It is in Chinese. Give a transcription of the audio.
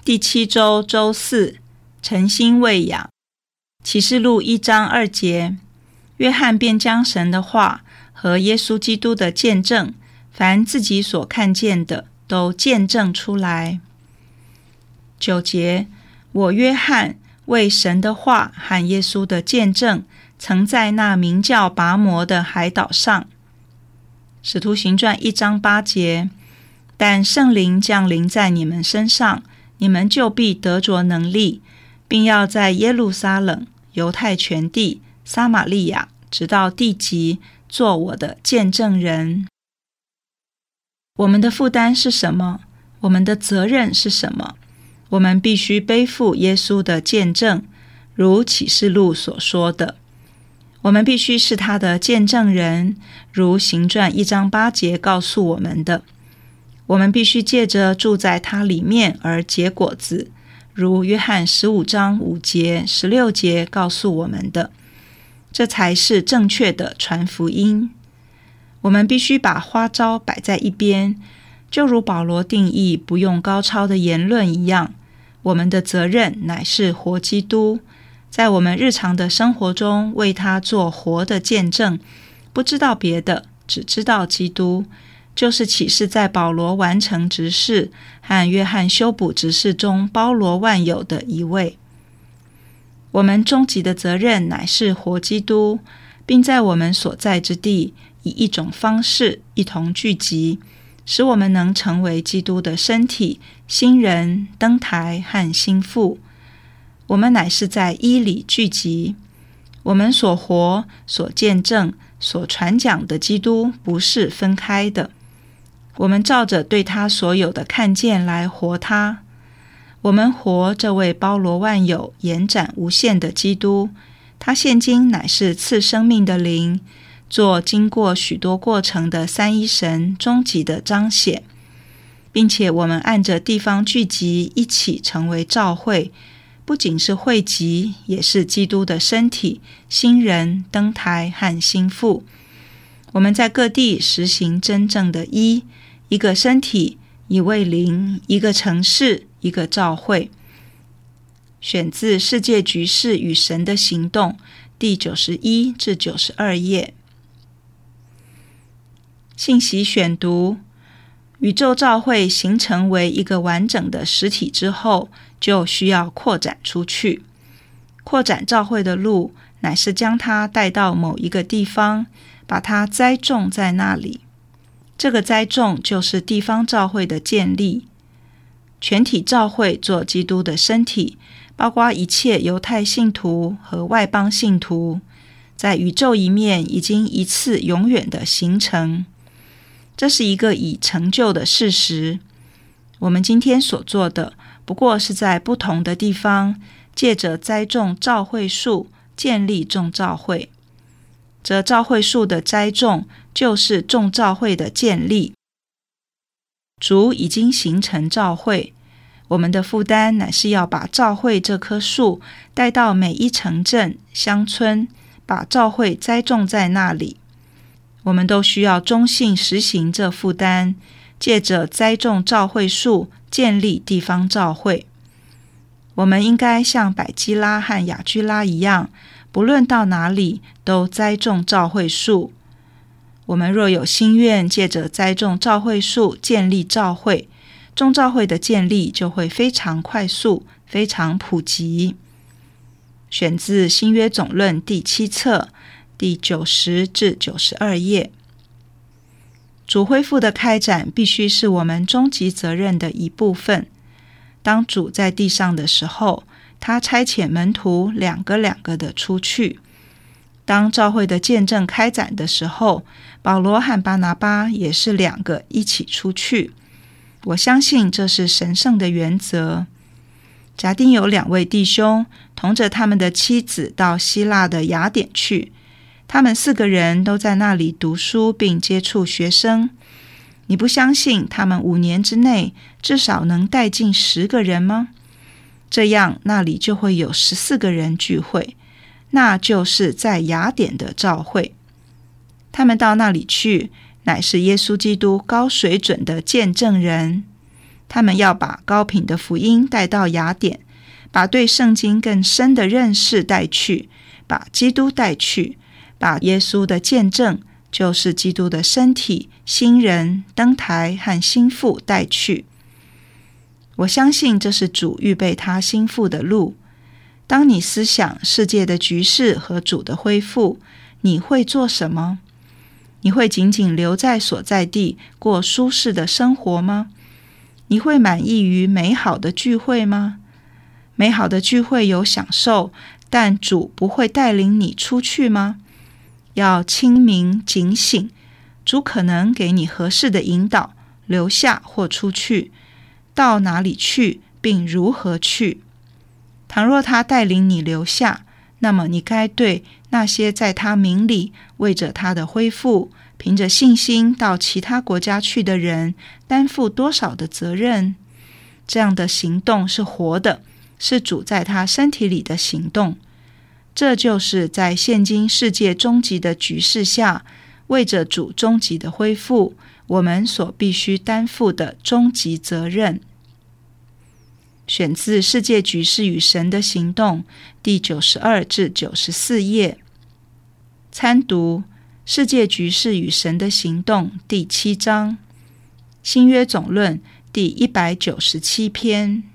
第7周周4，诚心喂养。启示录1章2节，约翰便将神的话和耶稣基督的见证，凡自己所看见的，都见证出来。9节，我约翰为神的话和耶稣的见证，曾在那名叫拔摩的海岛上。使徒行传1章8节，但圣灵降临在你们身上，你们就必得着能力，并要在耶路撒冷、犹太全地、撒玛利亚，直到地极，做我的见证人。我们的负担是什么？我们的责任是什么？我们必须背负耶稣的见证，如启示录所说的。我们必须是他的见证人，如行传1章8节告诉我们的。我们必须借着住在他里面而结果子，如约翰15章5节、16节告诉我们的。这才是正确的传福音。我们必须把花招摆在一边，就如保罗定义不用高超的言论一样。我们的责任乃是活基督，在我们日常的生活中为他做活的见证，不知道别的，只知道基督，就是启示在保罗完成执事和约翰修补执事中包罗万有的一位。我们终极的责任乃是活基督，并在我们所在之地以一种方式一同聚集，使我们能成为基督的身体、新人、灯台和心腹。我们乃是在一里聚集。我们所活、所见证、所传讲的基督不是分开的。我们照着对他所有的看见来活他。我们活这位包罗万有、延展无限的基督，他现今乃是赐生命的灵，做经过许多过程的三一神终极的彰显，并且我们按着地方聚集一起成为召会，不仅是会集，也是基督的身体、新人、灯台和心腹。我们在各地实行真正的一个身体、一位灵、一个城市、一个召会。选自《世界局势与神的行动》第91至92页。信息选读：宇宙召会形成为一个完整的实体之后，就需要扩展出去。扩展召会的路，乃是将它带到某一个地方，把它栽种在那里。这个栽种就是地方召会的建立。全体召会做基督的身体，包括一切犹太信徒和外邦信徒，在宇宙一面已经一次永远的形成。这是一个已成就的事实。我们今天所做的，不过是在不同的地方，借着栽种召会树，建立众召会。这召会树的栽种，就是众召会的建立。主已经形成召会，我们的负担乃是要把召会这棵树带到每一城镇、乡村，把召会栽种在那里。我们都需要忠信实行这负担，借着栽种召会树，建立地方召会。我们应该像百基拉和雅居拉一样，不论到哪里都栽种召会树。我们若有心愿，借着栽种召会树建立召会，众召会的建立就会非常快速，非常普及。选自新约总论第7册第90至92页。主恢复的开展必须是我们终极责任的一部分。当主在地上的时候，他差遣门徒两个的出去。当召会的见证开展的时候，保罗和巴拿巴也是2个一起出去。我相信这是神圣的原则。假定有2位弟兄同着他们的妻子到希腊的雅典去，他们4个人都在那里读书并接触学生。你不相信他们5年之内至少能带进10个人吗？这样那里就会有14个人聚会，那就是在雅典的召会。他们到那里去，乃是耶稣基督高水准的见证人。 他们要把高品的福音带到雅典，把对圣经更深的认识带去，把基督带去，把耶稣的见证，就是基督的身体、新人、灯台和心腹带去。我相信这是主预备他心腹的路。当你思想世界的局势和主的恢复，你会做什么？你会仅仅留在所在地过舒适的生活吗？你会满意于美好的聚会吗？美好的聚会有享受，但主不会带领你出去吗？要清明警醒，主可能给你合适的引导，留下或出去，到哪里去并如何去。倘若他带领你留下，那么你该对那些在他名里为着他的恢复，凭着信心到其他国家去的人担负多少的责任？这样的行动是活的，是主在他身体里的行动。这就是在现今世界终极的局势下，为着主终极的恢复，我们所必须担负的终极责任。选自《世界局势与神的行动》第92至94页。参读《世界局势与神的行动》第7章，新约总论第197篇。